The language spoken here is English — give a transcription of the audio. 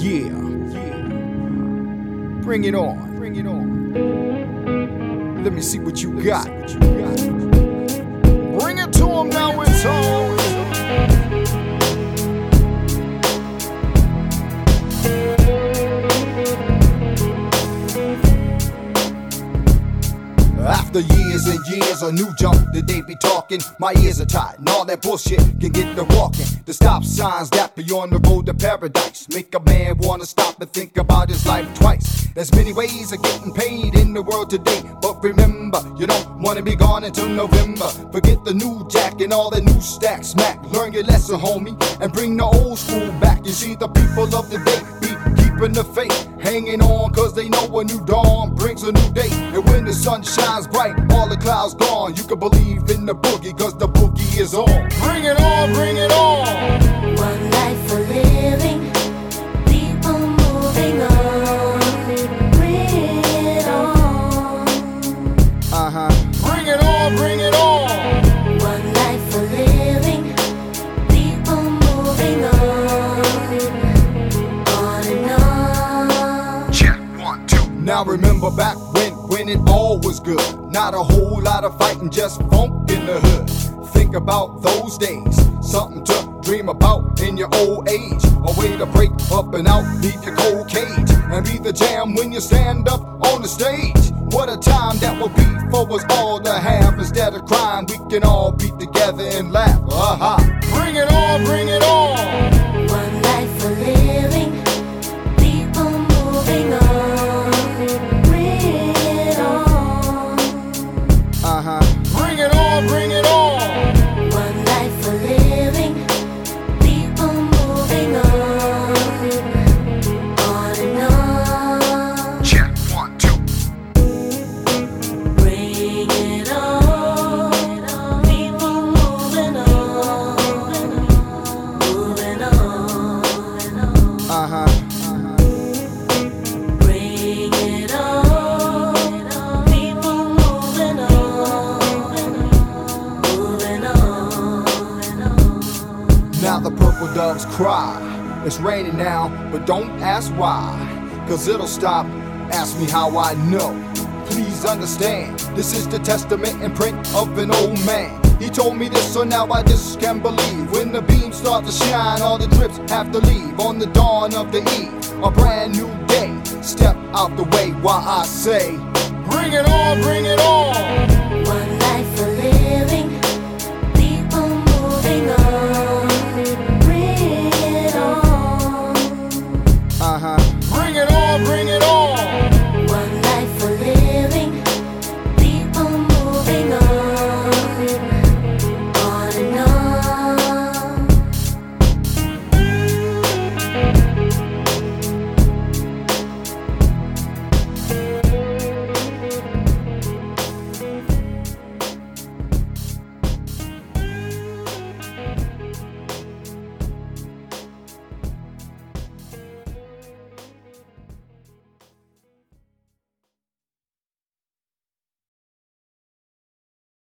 Yeah. Bring it on. Bring it on. Let me see what you got. Bring it to 'em now, it's on. After years and years, a new jump that they be talking. My ears are tied, and all that bullshit can get the walking. The stop signs that be on the road to paradise make a man wanna stop and think about his life twice. There's many ways of getting paid in the world today, but remember, you don't wanna be gone until November. Forget the new jack and all the new stacks, Mac. Learn your lesson, homie, and bring the old school back. You see, the people of the day be keeping the faith, hanging on, cause they know a new dawn brings a new day. And when the sun shines bright, all the clouds gone, you can believe in the boogie, cause the boogie is on. Bring it on, bring it on. One life for living, people moving on. Bring it on. Bring it on, bring it on. One life for living, people moving on. On and on. Check 1, 2. Now remember back when it all was good. Not a whole lot of fighting, just funk in the hood. Think about those days, something to dream about in your old age. A way to break up and out, leave your cold cage, and be the jam when you stand up on the stage. What a time that would be for us all to have. Instead of crying, we can all be together and laugh. Bring it on, bring it on. One life for living, people moving on. Bring it on. Bring it on, bring it on. One life for living, people moving on. On and on. Check 1, 2. Bring it on. People moving on. Moving on. Bring it on. People moving on. Moving on. Now the purple doves cry. It's raining now, but don't ask why, cause it'll stop. Ask me how I know. Please understand, this is the testament and print of an old man. He told me this, so now I just can't believe. When the beams start to shine, all the drips have to leave. On the dawn of the eve, a brand new day. Step out the way while I say, bring it on, bring it on. One